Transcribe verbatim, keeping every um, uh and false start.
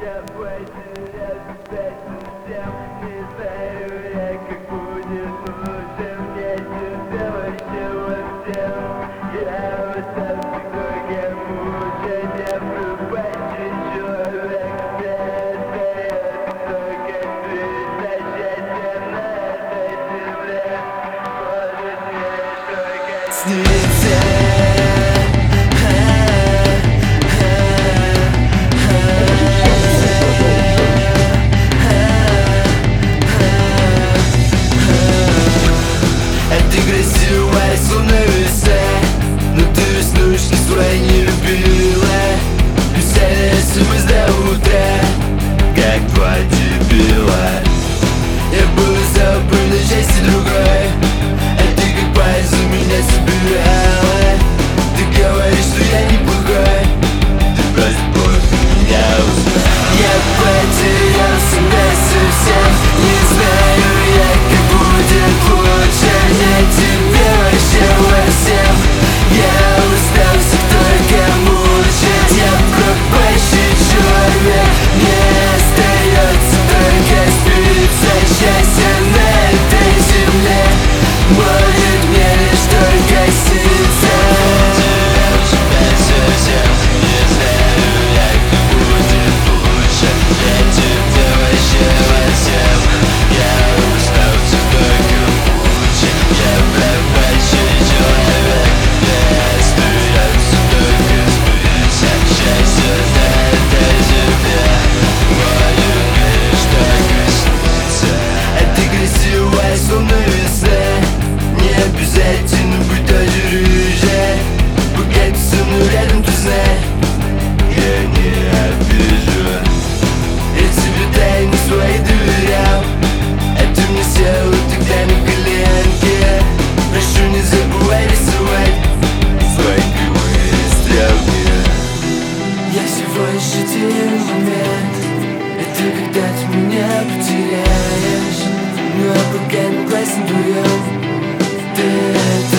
давай терять совсем. Не знаю я, как будет лучше. Мне тебя вообще во всем. Я остался горьким мучен. Я пропащий человек. Мне остается только жить. Начать на этой земле. Может мне только снится. Словно весна, но ты веснушки свои не любила. Веселилась до утра, как два дебила. Я был за на счастье другой, а ты как пальцем меня собирала. Ты говоришь, что я неплохой, ты просто плохо меня узнал. Я потерялся насовсем, не знаю я, как будет лучше. Я тебе вообще во всем. Я остался только мучить. Я пропащий человек. Мне остается только спиться. Счастье на этой земле. Может мне лишь только снится. Не знаю я, как будет лучше. Я тебе вообще во всем. Я остался только мучить. Я пропащий человек. Мне остается только спиться. Счастье на этой земле. Может мне лишь только снится. А ты красивая, словно весна. Не обязательно быть даже рыжей. Пока ты со мной рядом, ты знай, я не обижу. Я тебе тайны свои доверял, а ты мне села тогда на коленки. Прошу, не забывай рисовать свои кривые стрелки. Я всего лишь один момент. Это когда ты меня потеряешь. Ну а пока на классе вдвоем, ты